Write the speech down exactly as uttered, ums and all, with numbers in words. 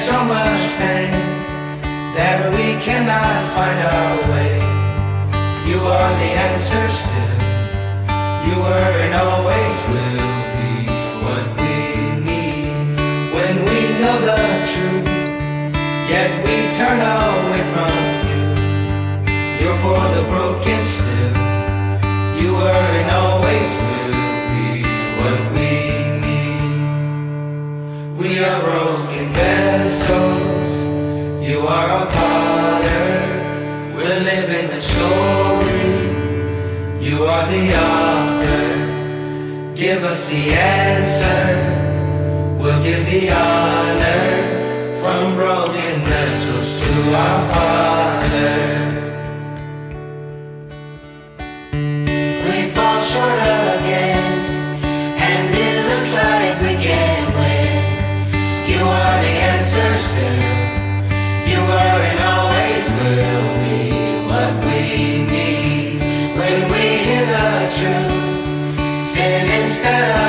so much pain that we cannot find our way. You are the answer still. You were and always will be what we need. When we know the truth, yet we turn away from you. You're for the broken still. You were and always will be what we need. We are broken vessels. You are a potter. We're living the story. You are the author. Give us the answer. We'll give the honor. From broken vessels to our Father. We fall short again, and it looks like we can't win. You are the answer still. You were and always will be what we need. When we hear the truth, sin instead of